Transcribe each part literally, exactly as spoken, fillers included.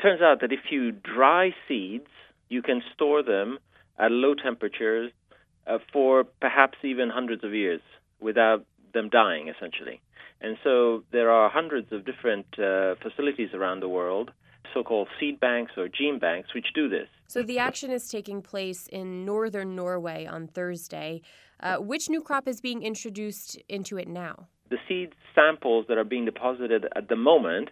turns out that if you dry seeds, you can store them at low temperatures uh, for perhaps even hundreds of years without them dying, essentially. And so there are hundreds of different uh, facilities around the world, so-called seed banks or gene banks, which do this. So the action is taking place in northern Norway on Thursday. Uh, which new crop is being introduced into it now? The seed samples that are being deposited at the moment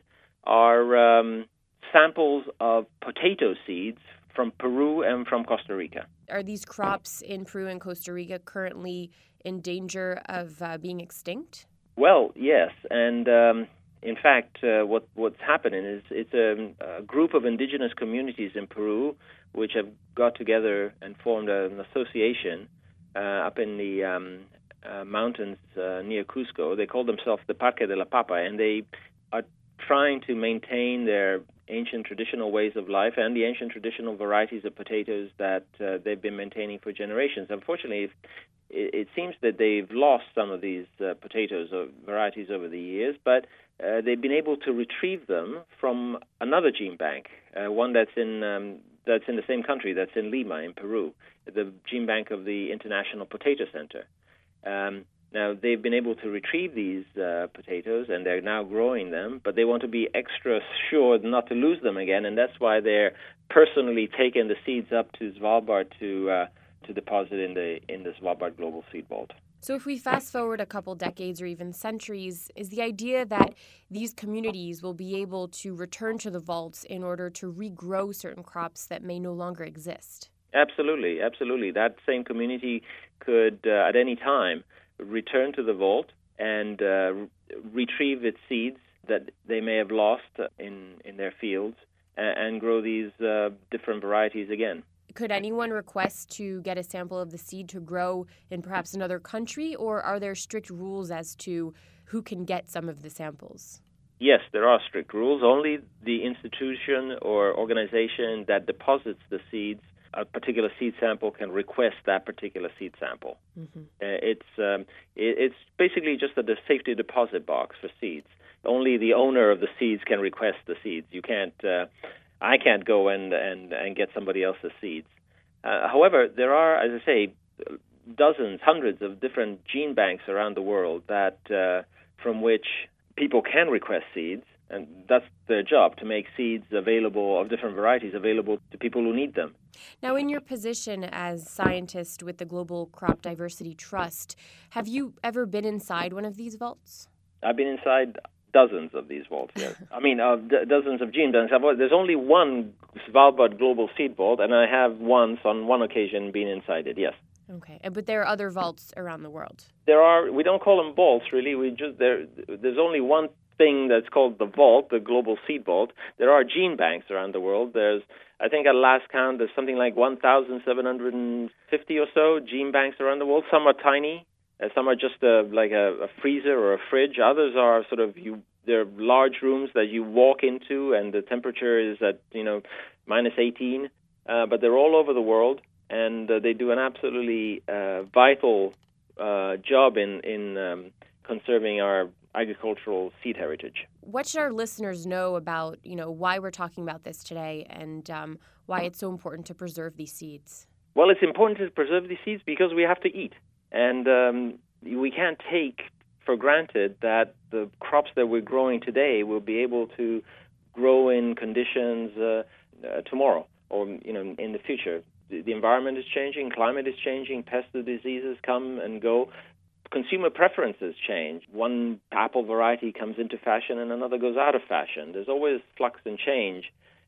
are um, samples of potato seeds from Peru and from Costa Rica. Are these crops in Peru and Costa Rica currently in danger of uh, being extinct? Well, yes, and um, in fact, uh, what what's happening is it's a, a group of indigenous communities in Peru which have got together and formed an association uh, up in the um, uh, mountains uh, near Cusco. They call themselves the Parque de la Papa, and they are trying to maintain their ancient traditional ways of life and the ancient traditional varieties of potatoes that uh, they've been maintaining for generations. Unfortunately, it, it seems that they've lost some of these uh, potatoes or varieties over the years, but uh, they've been able to retrieve them from another gene bank, uh, one that's in um, that's in the same country, that's in Lima, in Peru, the gene bank of the International Potato Center. Um, Now, they've been able to retrieve these uh, potatoes, and they're now growing them, but they want to be extra sure not to lose them again, and that's why they're personally taking the seeds up to Svalbard to uh, to deposit in the in the Svalbard Global Seed Vault. So if we fast forward a couple decades or even centuries, is the idea that these communities will be able to return to the vaults in order to regrow certain crops that may no longer exist? Absolutely, absolutely. That same community could, uh, at any time, return to the vault and uh, retrieve its seeds that they may have lost in, in their fields and, and grow these uh, different varieties again. Could anyone request to get a sample of the seed to grow in perhaps another country, or are there strict rules as to who can get some of the samples? Yes, there are strict rules. Only the institution or organization that deposits the seeds, a particular seed sample, can request that particular seed sample. Mm-hmm. Uh, it's um, it, it's basically just a safety deposit box for seeds. Only the owner of the seeds can request the seeds. You can't. Uh, I can't go and, and, and get somebody else's seeds. Uh, however, there are, as I say, dozens, hundreds of different gene banks around the world that uh, from which people can request seeds. And that's their job, to make seeds available of different varieties available to people who need them. Now, in your position as scientist with the Global Crop Diversity Trust, have you ever been inside one of these vaults? I've been inside dozens of these vaults, yes. I mean, uh, d- dozens of gene banks. There's only one Svalbard Global Seed Vault, and I have once, on one occasion, been inside it, yes. Okay, but there are other vaults around the world. There are. We don't call them vaults, really. We just there. There's only one thing that's called the vault, the Global Seed Vault. There are gene banks around the world. There's, I think at last count, there's something like one thousand seven hundred fifty or so gene banks around the world. Some are tiny. Uh, some are just a, like a, a freezer or a fridge. Others are sort of, you. They're large rooms that you walk into, and the temperature is at, you know, minus eighteen. Uh, but they're all over the world, and uh, they do an absolutely uh, vital uh, job in, in um, conserving our agricultural seed heritage. What should our listeners know about, you know, why we're talking about this today, and um, why it's so important to preserve these seeds? Well, it's important to preserve these seeds because we have to eat. And um, we can't take for granted that the crops that we're growing today will be able to grow in conditions uh, uh, tomorrow or, you know, in the future. The, the environment is changing, climate is changing, pests and diseases come and go. Consumer preferences change. One apple variety comes into fashion and another goes out of fashion. There's always flux and change.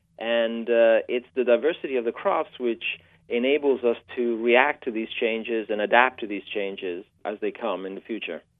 And uh, it's the diversity of the crops which enables us to react to these changes and adapt to these changes as they come in the future.